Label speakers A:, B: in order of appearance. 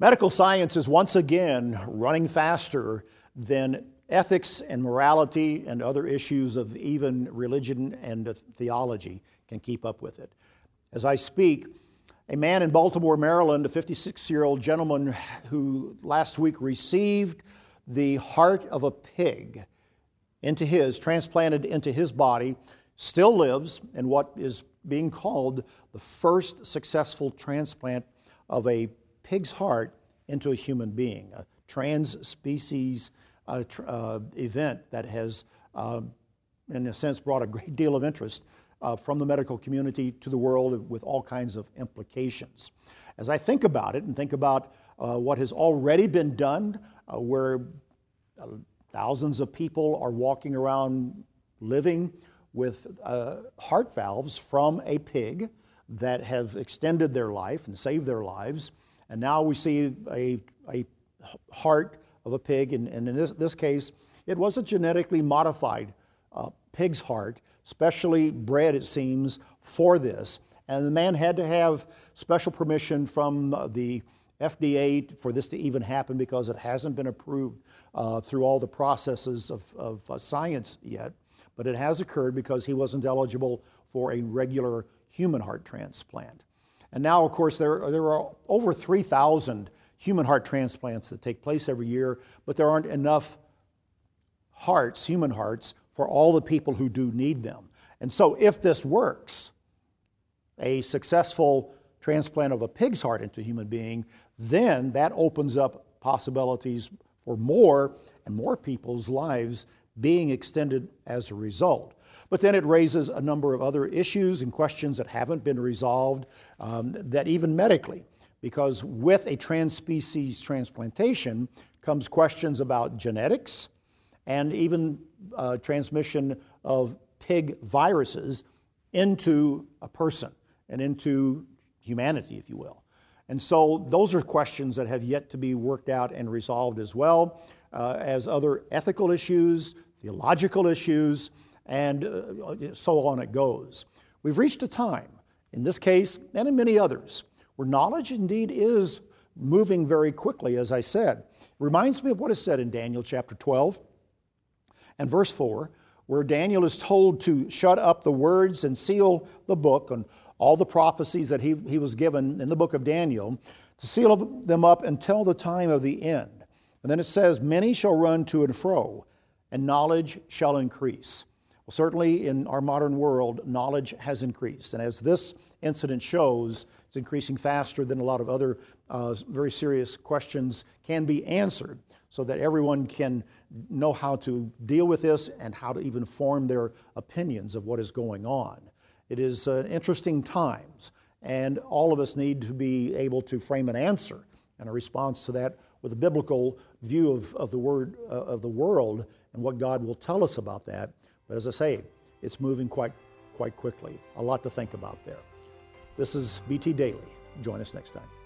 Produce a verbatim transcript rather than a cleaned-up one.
A: Medical science is once again running faster than ethics and morality and other issues of even religion and theology can keep up with it. As I speak, a man in Baltimore, Maryland, a fifty-six-year-old gentleman who last week received the heart of a pig into his, transplanted into his body, still lives in what is being called the first successful transplant of a pig's heart into a human being, a trans-species uh, tr- uh, event that has, uh, in a sense, brought a great deal of interest uh, from the medical community to the world with all kinds of implications. As I think about it and think about uh, what has already been done, uh, where uh, thousands of people are walking around living with uh, heart valves from a pig that have extended their life and saved their lives. And now we see a, a heart of a pig, and, and in this, this case, it was a genetically modified uh, pig's heart, specially bred, it seems, for this. And the man had to have special permission from the F D A for this to even happen because it hasn't been approved uh, through all the processes of, of uh, science yet. But it has occurred because he wasn't eligible for a regular human heart transplant. And now, of course, there, there are over three thousand human heart transplants that take place every year, but there aren't enough hearts, human hearts, for all the people who do need them. And so if this works, a successful transplant of a pig's heart into a human being, then that opens up possibilities for more and more people's lives being extended as a result. But then it raises a number of other issues and questions that haven't been resolved, um, that even medically, because with a trans-species transplantation comes questions about genetics and even uh, transmission of pig viruses into a person and into humanity, if you will. And so those are questions that have yet to be worked out and resolved as well uh, as other ethical issues, theological issues, and uh, so on it goes. We've reached a time, in this case and in many others, where knowledge indeed is moving very quickly, as I said. It reminds me of what is said in Daniel chapter twelve and verse four, where Daniel is told to shut up the words and seal the book and all the prophecies that he, he was given in the book of Daniel, to seal them up until the time of the end. And then it says, many shall run to and fro, and knowledge shall increase. Well, certainly in our modern world, knowledge has increased. And as this incident shows, it's increasing faster than a lot of other uh, very serious questions can be answered, so that everyone can know how to deal with this and how to even form their opinions of what is going on. It is uh, interesting times, and all of us need to be able to frame an answer and a response to that with a biblical view of, of the word uh, of the world and what God will tell us about that. But as I say, it's moving quite, quite quickly. A lot to think about there. This is B T Daily. Join us next time.